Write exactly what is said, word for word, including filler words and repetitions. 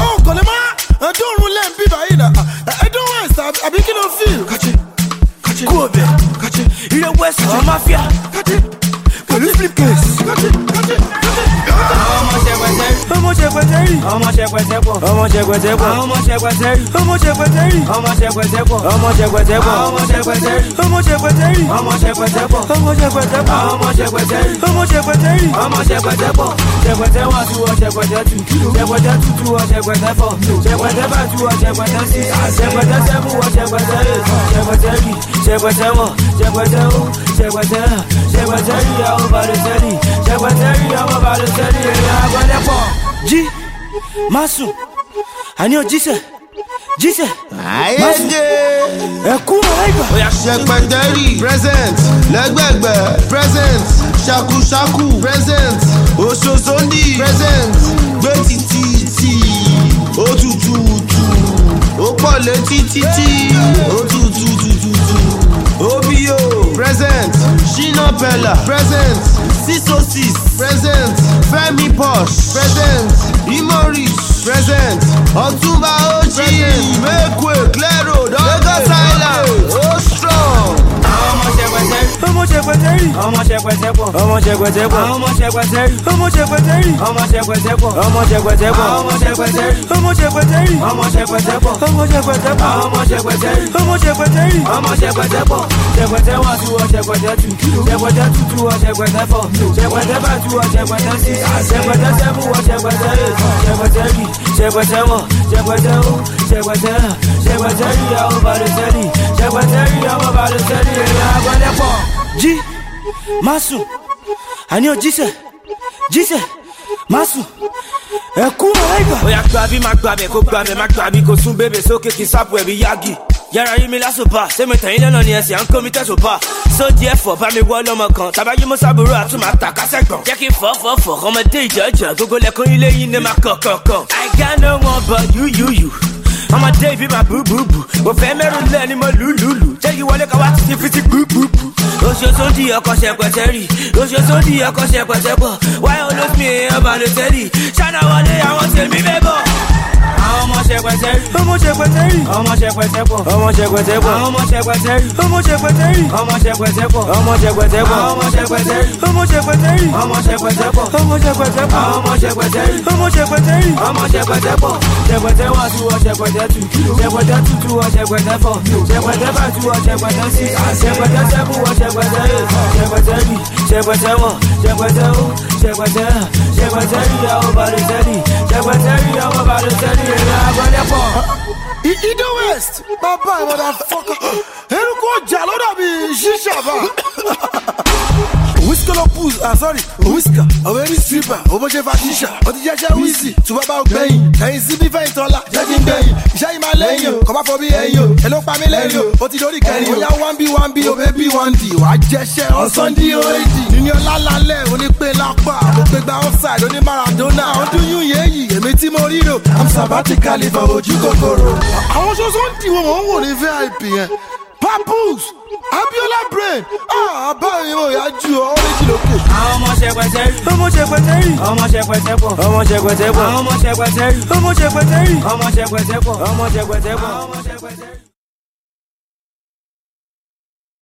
Oh, Konema, I don't rule them people either. I don't want to, I begin to feel. Catch it, catch it, go there, catch it. In the West, Mafia, catch it. Police flip case, catch it, catch it, catch it. Ọmọ ṣẹpẹtẹrì, ọmọ ṣẹpẹtẹpọ, ọmọ ṣẹpẹtẹpọ, ọmọ ṣẹpẹtẹrì, ọmọ ṣẹpẹtẹrì, ọmọ ṣẹpẹtẹpọ, ọmọ ṣẹpẹtẹpọ, ọmọ ṣẹpẹtẹrì, ọmọ ṣẹpẹtẹrì, ọmọ ṣẹpẹtẹpọ, ọmọ ṣẹpẹtẹpọ, ọmọ ṣẹpẹtẹrì, ọmọ ṣẹpẹtẹrì, ọmọ ṣẹpẹtẹpọ, ṣẹpẹtẹwà tu ọ ṣẹpẹtẹtù, ṣẹpẹtẹtù tu ọ ṣẹpẹtẹfọ, ṣẹpẹtẹfà tu ọ ṣẹpẹtẹsí, ṣẹpẹtẹsẹmú ọ ṣẹpẹtẹrì, ṣẹpẹtẹrì, ṣẹpẹtẹwọ, ṣẹpẹtẹwò, ṣẹpẹtẹhà, ṣẹpẹtẹrì àwọn balùsẹrì, ṣẹpẹtẹrì àwọn balùsẹrì ẹ̀yà agbẹ̀dẹ̀pọ̀. Jí Masu, àní o jíṣẹ́, jíṣẹ́, Masu, ẹ̀kú ọ̀rẹ́gbà. Oya ṣẹpẹtẹrì present, lẹ́gbẹ̀gbẹ̀ present, ṣakuṣaku present, Oṣoṣondi present, gbé títí òtútùtù, ó pọ̀ létí títí, òtútùtùtù, Obio present, Shina Bella present, six oh six present, Femi Posh present, Imori present, Ọ̀túnba Oji, Mekwe, Clero, Lagos Island, oh strong. Ọmọ ṣẹpẹtẹrì, ọmọ ṣẹpẹtẹpọ, ọmọ ṣẹpẹtẹpọ, ọmọ ṣẹpẹtẹrì, ọmọ ṣẹpẹtẹrì, ọmọ ṣẹpẹtẹpọ, ọmọ ṣẹpẹtẹpọ, ọmọ ṣẹpẹtẹrì, ọmọ ṣẹpẹtẹrì, ọmọ ṣẹpẹtẹpọ, ọmọ ṣẹpẹtẹpọ, ọmọ ṣẹpẹtẹrì, ọmọ ṣẹpẹtẹrì, ọmọ ṣẹpẹtẹpọ, ṣẹpẹtẹwà tu ọ ṣẹpẹtẹtù, ṣẹpẹtẹtù tu ọ ṣẹpẹtẹfọ, ṣẹpẹtẹfà tu ọ ṣẹpẹtẹsí, ṣẹpẹtẹsẹmú ọ ṣẹpẹtẹrì, ṣẹpẹtẹrì, ṣẹpẹtẹwọ, ṣẹpẹtẹwò, ṣẹpẹtẹhà, ṣẹpẹtẹrì àwọn balùsẹrì, ṣẹpẹtẹrì àwọn balùsẹrì ẹ̀yà agbẹ̀dẹ̀pọ̀. Jí Masu, àní o jíṣẹ́, jíṣẹ́, Masu, ẹ̀kú ọ̀rẹ́gbà. Oya gbàbí má gbàbẹ̀ kó gbàbẹ̀ má gbàbí kó sún bébè sókè kí sápò ẹ̀bí yági. Yàrá yí mi lásòpá, sẹ́mi tẹ̀yìn lọ́nà ni ẹ̀sìn à ń kó mi tẹ̀sòpá. Sódì ẹ̀fọ́ bá mi wọ́ lọ́mọ kan, tàbá yí mo sábúrò àtúmọ̀ àtàkásẹ̀gbọ̀n. Jẹ́ kí fọ́ fọ́ fọ́ ọmọdé ìjọ́jọ́, gbogbo lẹ́kùn ilé yín ní máa kọ̀kọ̀kọ̀. I got no one but you, you, you. Ọmọdé ìbí máa bú bú bú, mo fẹ́ mẹ́rùn lẹ́ni mo lùlùlù. Jẹ́ kí wọlé kan wá títí fi ti gbú gbú gbú. Oṣoṣondi ọkọ̀ ṣẹpẹtẹrì, Oṣoṣondi ọkọ̀ ṣẹpẹtẹpọ̀, wáyé olóṣùmí èèyàn balùsẹ̀rì, ṣáná wọlé àwọn tèmi bẹ́ bọ̀. Àwọn ọmọ ṣẹpẹtẹrì, ọmọ ṣẹpẹtẹrì, ọmọ ṣẹpẹtẹpọ̀, ọmọ ṣẹpẹtẹpọ̀, ọmọ ṣẹpẹtẹrì, ọmọ ṣẹpẹtẹrì, ọmọ ṣẹpẹtẹpọ̀, ọmọ ṣẹpẹtẹpọ̀, ọmọ ṣẹpẹtẹrì, ọmọ ṣẹpẹtẹrì, ọmọ ṣẹpẹtẹpọ̀, ọmọ ṣẹpẹtẹpọ̀, ọmọ ṣẹpẹtẹrì, ọmọ ṣẹpẹtẹrì, ọmọ ṣẹpẹtẹpọ̀, ṣẹpẹtẹwà tu ọ ṣẹpẹtẹtù, ṣẹpẹtẹtù tu ọ ṣẹpẹtẹfọ, ṣẹpẹtẹfà tu ọ ṣẹpẹtẹsí, ṣẹpẹtẹsẹmú ọ ṣẹpẹtẹrì, ṣẹpẹtẹrì, ṣẹpẹtẹwọ, ṣẹpẹtẹwò, ṣẹpẹtẹhà, ṣẹpẹtẹrì àwọn balùsẹrì, ṣẹpẹtẹrì àwọn balùsẹrì ẹ̀yà agbẹ̀dẹ̀pọ̀. Ido West, bàbá ẹ̀ motherfucker, eruku ọjà ló dàbí ṣíṣà bá. Whisker ló puz, ah sorry, whisker, ọ̀wẹ́rì stripper, òbóṣe fa ṣíṣà, ọtí jẹ́ṣẹ́ wíìsì, tí bàbá ò gbẹ̀yìn, ẹ̀yìn síbí fẹ́yìn tọ́lá, jẹ́ kí n gbẹ̀yìn, iṣẹ́ yìí máa lẹ́yìn o, kọ́ bá fọ bí ẹ̀yìn o, ẹ ló pa mí lẹ́yìn o, ó ti lórí kẹrin o, ó yá one b one b o baby one d, wà á jẹ́ṣẹ́ ọ̀sán d o eight d, níní ọlá lálẹ́ onípe lápá, mo gbé gba offside oní Maradona, ọdún yún yéyì, èmi tí mo ríro, I'm sabatically for ojú kòkòrò. Àwọn ṣoṣo ń dì wọ́n wọ́n wò ní V I P yẹn. Papoose, Abiola Brain, ah, báyìí mo yà ju ọ oríṣi lókè. Àwọn ọmọ ṣẹpẹtẹrì, ọmọ ṣẹpẹtẹrì, ọmọ ṣẹpẹtẹpọ̀, ọmọ ṣẹpẹtẹpọ̀, ọmọ ṣẹpẹtẹrì, ọmọ ṣẹpẹtẹrì, ọmọ ṣẹpẹtẹpọ̀, ọmọ ṣẹpẹtẹpọ̀, ọmọ ṣẹpẹtẹpọ̀.